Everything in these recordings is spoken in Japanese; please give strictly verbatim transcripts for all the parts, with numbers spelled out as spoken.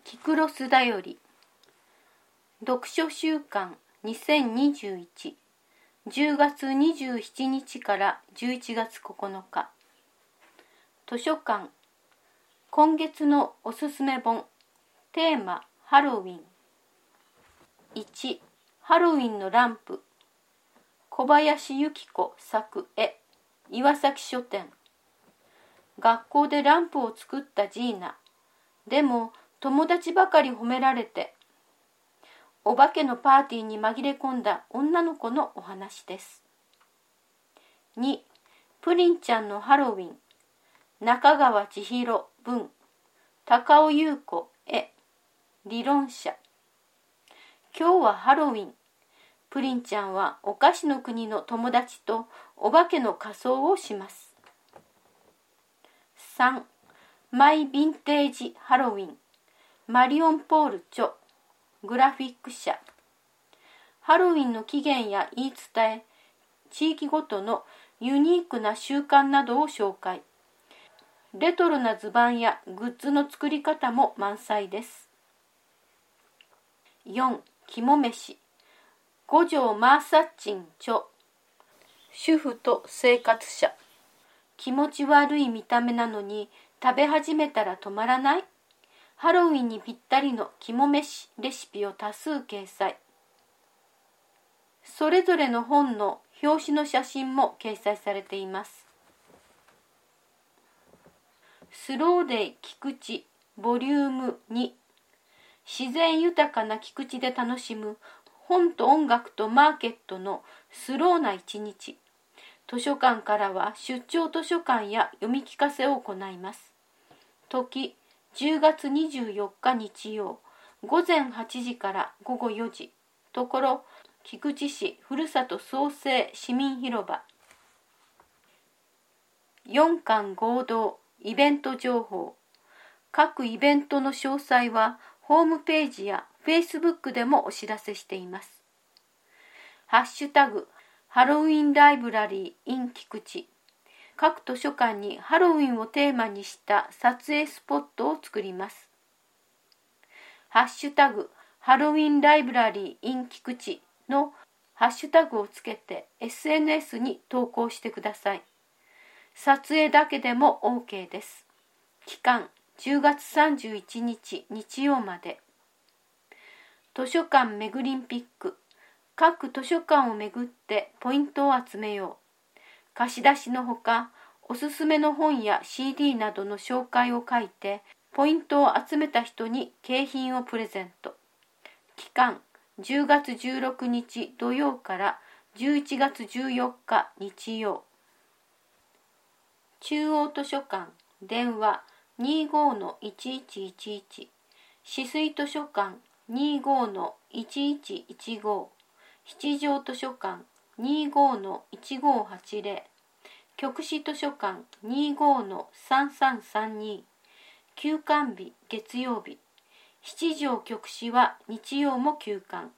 キクロスだより読書週間にせんにじゅういち じゅうがつにじゅうしちにちからじゅういちがつここのか図書館今月のおすすめ本テーマハロウィンいちハロウィンのランプ小林由紀子作絵岩崎書店学校でランプを作ったジーナでも友達ばかり褒められてお化けのパーティーに紛れ込んだ女の子のお話です。にプリンちゃんのハロウィン中川千尋文高尾優子絵理論者今日はハロウィンプリンちゃんはお菓子の国の友達とお化けの仮装をします。さんマイヴィンテージハロウィンマリオン・ポール著グラフィック社ハロウィンの起源や言い伝え地域ごとのユニークな習慣などを紹介レトロな図版やグッズの作り方も満載です。よん肝飯五条マーサッチン著主婦と生活者気持ち悪い見た目なのに食べ始めたら止まらないハロウィンにぴったりの肝飯レシピを多数掲載それぞれの本の表紙の写真も掲載されています。スローデイ菊池ボリュームに自然豊かな菊池で楽しむ本と音楽とマーケットのスローな一日図書館からは出張図書館や読み聞かせを行います。時じゅうがつにじゅうよっか日曜午前はちじからごごよじところ菊池市ふるさと創生市民広場よんかん合同イベント情報各イベントの詳細はホームページやフェイスブックでもお知らせしています。ハッシュタグハロウィンライブラリー in 菊池各図書館にハロウィンをテーマにした撮影スポットを作ります。ハッシュタグハロウィンライブラリー in 菊池のハッシュタグをつけて エスエヌエス に投稿してください。撮影だけでも OK です。期間じゅうがつさんじゅういちにち日曜まで。図書館めぐりんピック各図書館をめぐってポイントを集めよう。貸し出しのほか、おすすめの本や シーディー などの紹介を書いて、ポイントを集めた人に景品をプレゼント。期間、じゅうがつじゅうろくにち土曜からじゅういちがつじゅうよっか日曜。中央図書館、電話 にじゅうごのいちいちいちいち、止水図書館 にじゅうごのいちいちいちご、七条図書館にじゅうごのいちごはちぜろ、局市図書館にじゅうごのさんさんさんに、休館日月曜日、七条局市は日曜も休館。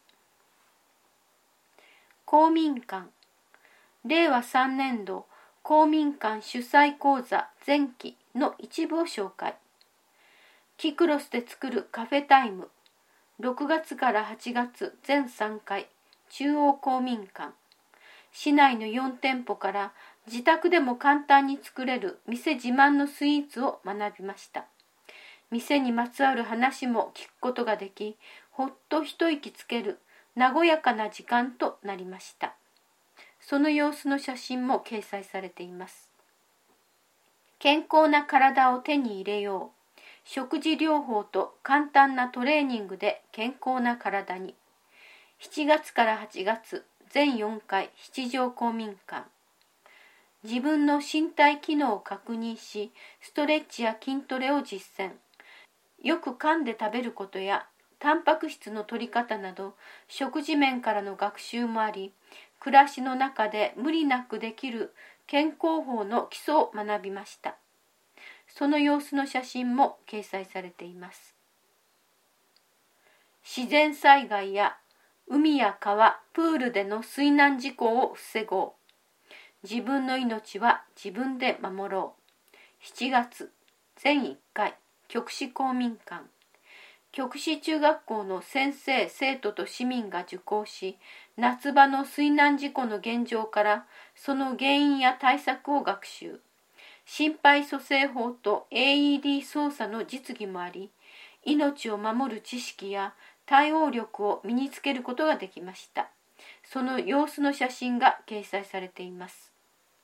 公民館、れいわさんねんど公民館主催講座前期の一部を紹介。キクロスで作るカフェタイム、ろくがつからはちがつ全さんかい、中央公民館。市内のよんてんぽから自宅でも簡単に作れる店自慢のスイーツを学びました。店にまつわる話も聞くことができ、ほっと一息つける和やかな時間となりました。その様子の写真も掲載されています。健康な体を手に入れよう。食事療法と簡単なトレーニングで健康な体に。しちがつからはちがつ全よんかい七条公民館。自分の身体機能を確認し、ストレッチや筋トレを実践。よく噛んで食べることや、タンパク質の摂り方など、食事面からの学習もあり、暮らしの中で無理なくできる健康法の基礎を学びました。その様子の写真も掲載されています。自然災害や海や川、プールでの水難事故を防ごう。自分の命は自分で守ろう。しちがつ、全いっかい、局市公民館。 極紫中学校の先生、生徒と市民が受講し、夏場の水難事故の現状からその原因や対策を学習。心肺蘇生法と エーイーディー 操作の実技もあり、命を守る知識や対応力を身につけることができました。その様子の写真が掲載されています。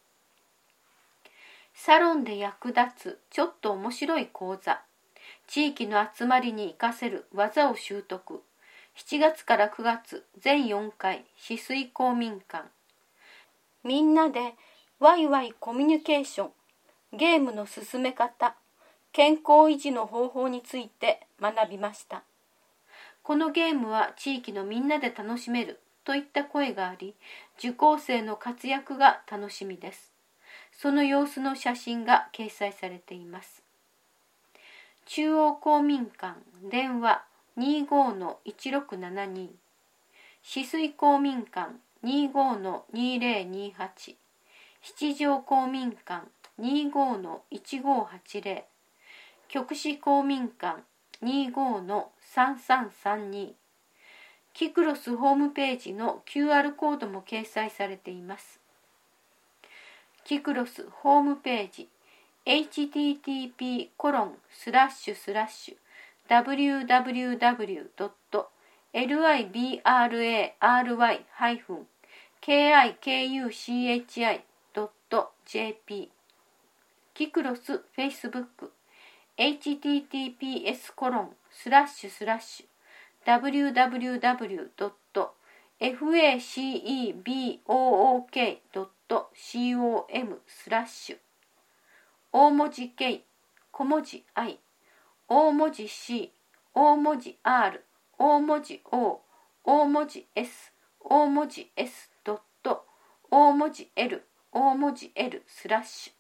サロンで役立つちょっと面白い講座。地域の集まりに活かせる技を習得。しちがつからくがつ全よんかい止水公民館。みんなでワイワイコミュニケーション、ゲームの進め方、健康維持の方法について学びました。このゲームは地域のみんなで楽しめるといった声があり、受講生の活躍が楽しみです。その様子の写真が掲載されています。中央公民館電話 にじゅうごのいちろくななに、止水公民館 にじゅうごのにぜろにはち、七条公民館 にじゅうごのいちごはちぜろ、極紫公民館 にじゅうごのさんさんさんに、キクロスホームページの キューアール コードも掲載されています。キクロスホームページ エイチティーティーピーコロンスラッシュスラッシュダブリューダブリューダブリュードットリブラリーハイフンケーアイケーユーシーエイチアイドットジェーピー キクロスフェイスブック エイチティーティーピーエスコロンスラッシュスラッシュダブリューダブリューダブリュードットフェイスブックドットコムスラッシュ大文字 K、小文字 I、大文字 C、大文字 R、大文字 O、大文字 S、大文字 S ドット大文字 L、大文字 L スラッシュ